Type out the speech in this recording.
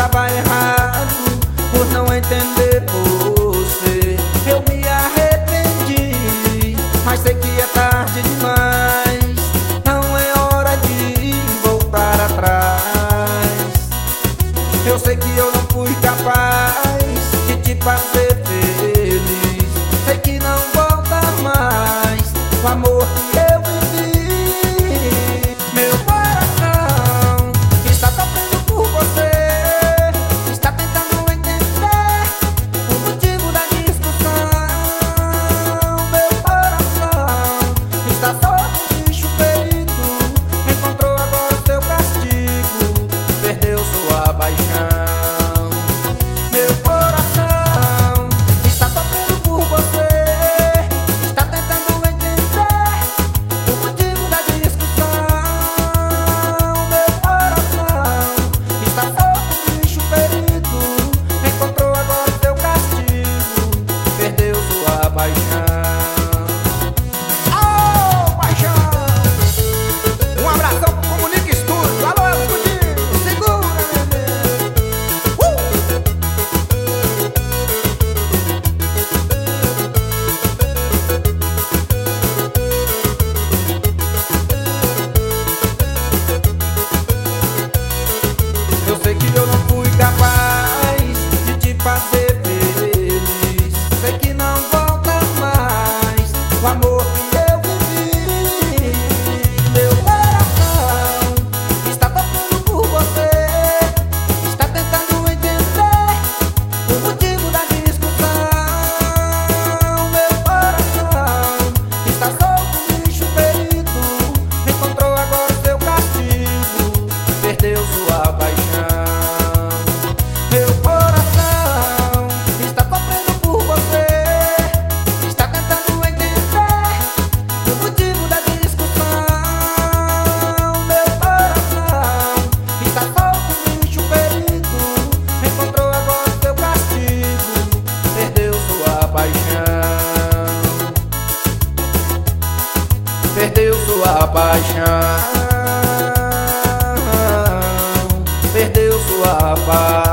estava errado por não entender você. Eu me arrependi, mas sei que é tarde demais. Não é hora de voltar atrás. Eu sei que eu não fui capaz de te fazer feliz. Sei que não volta mais o amor que eu vivi. Meu coração está sofrendo por você. Está tentando entender o motivo da discussão. Meu coração está só um bicho ferido. Encontrou agora o seu castigo. Perdeu sua paixão. Meu coração está sofrendo por você. Está tentando entender o motivo da discussão. Meu coração está só um bicho ferido. Encontrou agora o seu castigo. Perdeu sua paixão. Ô, paixão! Um abração pro Comunica Estúdio. Alô, Escudinho! Segura, neném! Eu sei que eu não fui capaz de te fazer feliz. Sei que não volta mais o amor que eu vivi. Meu coração está sofrendo por você. Está tentando entender o motivo da discussão. Meu coração está solto, um bicho ferido. Encontrou agora o seu castigo. Perdeu sua paixão. Meu coração está sofrendo por você. Está tentando entender o motivo da discussão. Meu coração está solto, um bicho ferido. Encontrou agora o seu castigo. Perdeu sua paixão. Perdeu sua paixão. Perdeu sua paz.